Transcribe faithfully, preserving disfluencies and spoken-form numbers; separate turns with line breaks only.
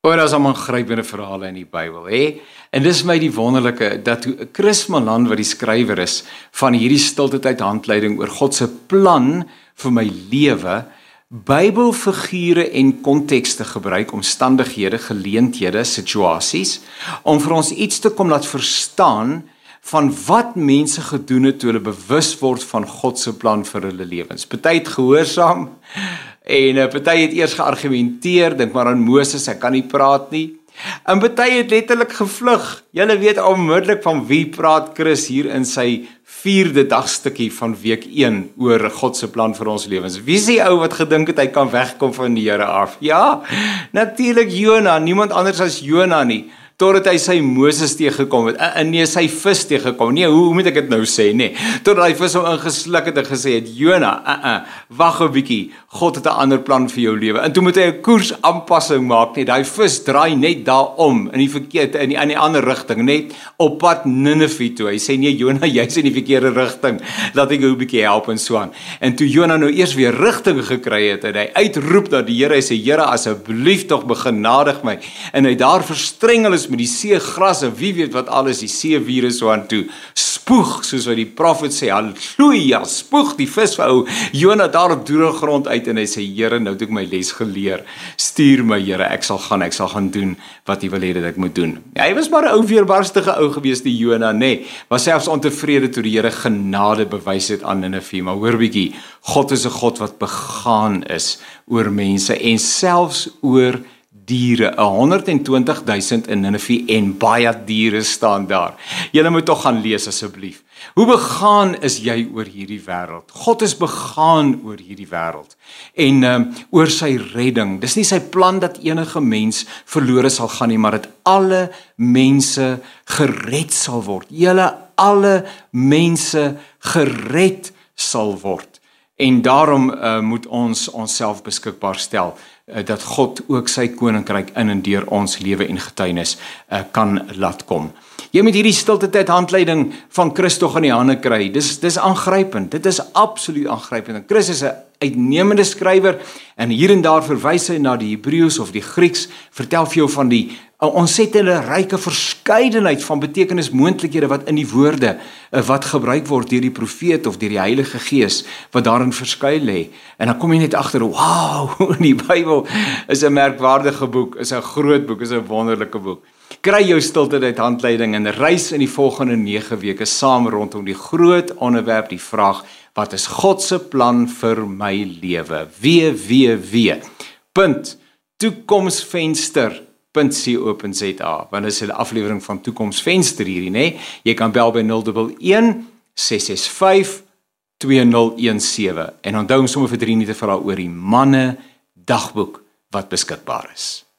Oor as allemaal grypende verhale in die Bybel, hè? En dis my die wonderlike, dat Chris Malan, wat die skrywer is, van hierdie stiltetyd handleiding oor God se plan vir my lewe, Bybelfigure en kontekste gebruik, omstandighede, geleenthede, situasies, om vir ons iets te kom laat verstaan van wat mense gedoen het toe hulle bewus word van God se plan vir hulle lewens. Party het gehoorsaam, en uh, party het eers geargumenteer, dink maar aan Moses, hy kan nie praat nie. En party het letterlik gevlug. Julle weet onmiddellik van wie praat Chris hier in sy vierde dagstukkie van week een oor God se plan vir ons lewens. Wie is die ou wat gedink het hy kan wegkom van die Here af? Ja, natuurlik Jona, niemand anders as Jona nie. Totdat hy sy Moses teëgekom het, en nee, sy vis teëgekom, nee, hoe, hoe moet ek dit nou sê, nee, totdat hy vis hom ingesluk het en gesê het, Jona, uh -uh, wag 'n bietjie, God het 'n ander plan vir jou lewe, en toe moet hy 'n koersaanpassing maak, net, daai vis draai net daarom, in die verkeerde, in die, in die ander rigting, net op pad Ninive toe, hy sê, nee, Jona, jy's in die verkeerde rigting, laat ek jou 'n bietjie help en so aan, en toe Jona nou eers weer rigting gekry het, en hy uitroep na die Here, hy sê, Here, asseblief tog begenadig my, en hy daar verstrengel is met die seegras en wie weet wat alles, die seevirus so aan toe, spoeg, soos wat die profet sê, halleluja, spoeg die vis vir ou Jona daar op droë grond uit, en hy sê, Here, nou het ek my les geleer, stuur my Here, ek sal gaan, ek sal gaan doen wat U wil hê dat ek moet doen. Ja, hy was maar 'n ou weerbarstige ou gewees, die Jona, nee, was selfs ontevrede toe die Here genade bewys het aan Ninive, maar hoor bietjie, God is 'n God wat begaan is oor mense, en selfs oor diere, honderd en twintig duisend in Ninive, en baie diere staan daar. Julle moet tog gaan lees asseblief. Hoe begaan is jy oor hierdie wêreld? God is begaan oor hierdie wêreld, en um, oor sy redding. Dis nie sy plan dat enige mens verlore sal gaan nie, maar dat alle mense gered sal word. Julle alle mense gered sal word. En daarom uh, moet ons onsself beskikbaar stel, uh, dat God ook sy koninkryk in en deur ons lewe en getuienis uh, kan laat kom. Jy moet hierdie stiltetyd handleiding van Chris tog in die hande kry. Dis dis aangrypend. Dit is absoluut aangrypend. En Chris is 'n uitnemende skrywer, en hier en daar verwys hy na die Hebreëus of die Grieks, vertel vir jou van die ontsettende ryke verskeidenheid van betekenismoontlikhede wat in die woorde wat gebruik word deur die profeet of deur die Heilige Gees wat daarin verskuil lê. En dan kom jy net agter, wow, die Bybel is 'n merkwaardige boek, is 'n groot boek, is 'n wonderlike boek. Kry jou stiltetyd handleiding en reis in die volgende nege weke saam rondom die groot onderwerp, die vraag, wat is God se plan vir my lewe? w w w punt toekomsvenster punt co punt za, want dit is 'n aflewering van Toekomsvenster hierdie, nê? Jy kan bel by nul een een, ses ses vyf, twee nul een sewe, en onthou om sommer vir drie minute vir haar oor die manne dagboek wat beskikbaar is.